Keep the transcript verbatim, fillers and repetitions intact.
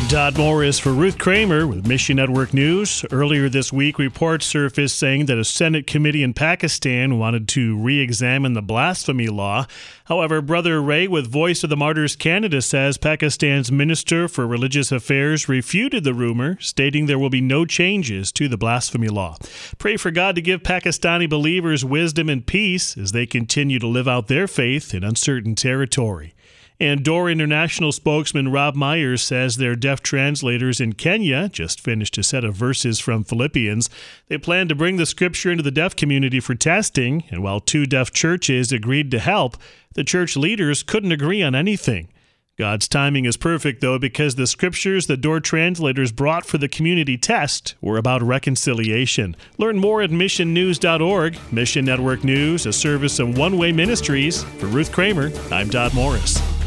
I'm Todd Morris for Ruth Kramer with Mission Network News. Earlier this week, reports surfaced saying that a Senate committee in Pakistan wanted to re-examine the blasphemy law. However, Brother Ray with Voice of the Martyrs Canada says Pakistan's Minister for Religious Affairs refuted the rumor, stating there will be no changes to the blasphemy law. Pray for God to give Pakistani believers wisdom and peace as they continue to live out their faith in uncertain territory. And Door International spokesman Rob Myers says their deaf translators in Kenya just finished a set of verses from Philippians. They plan to bring the scripture into the deaf community for testing, and while two deaf churches agreed to help, the church leaders couldn't agree on anything. God's timing is perfect, though, because the scriptures the Door translators brought for the community test were about reconciliation. Learn more at mission news dot org. Mission Network News, a service of One Way Ministries. For Ruth Kramer, I'm Todd Morris.